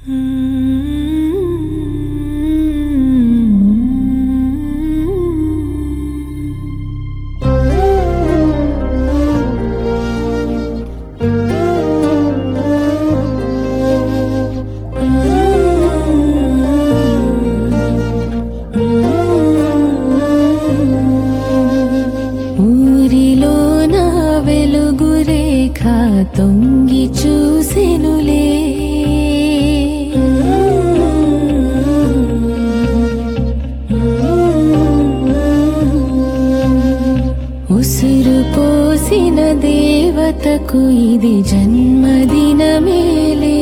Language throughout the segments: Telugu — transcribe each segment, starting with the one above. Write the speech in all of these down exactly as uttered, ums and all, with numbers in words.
తొంగి చూసెనులే ఉసురు పోసిన దేవతకు ఇది జన్మదినమేలే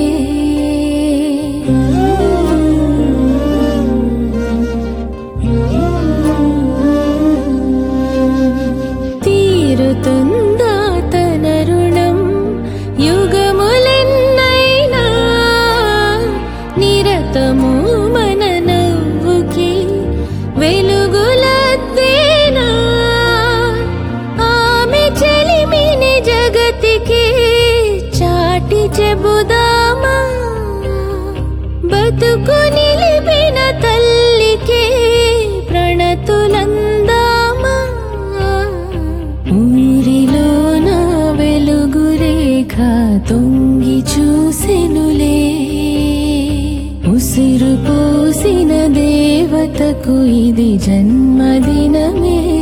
తీరుతుందా తన రుణం యుగములెన్నైనా నిరతము మన నవ్వుకి వెలుగులద్దేనా ఆమె చెలిమిని జగతికి చాటి చెబుదామా బతుకు నిలిపిన తల్లికే ప్రణతులందామా ఊరిలోన వెలుగురేఖ తొంగి చూసెనులే ఉసిరు పోసిన దేవతకు ఇది జన్మదినమే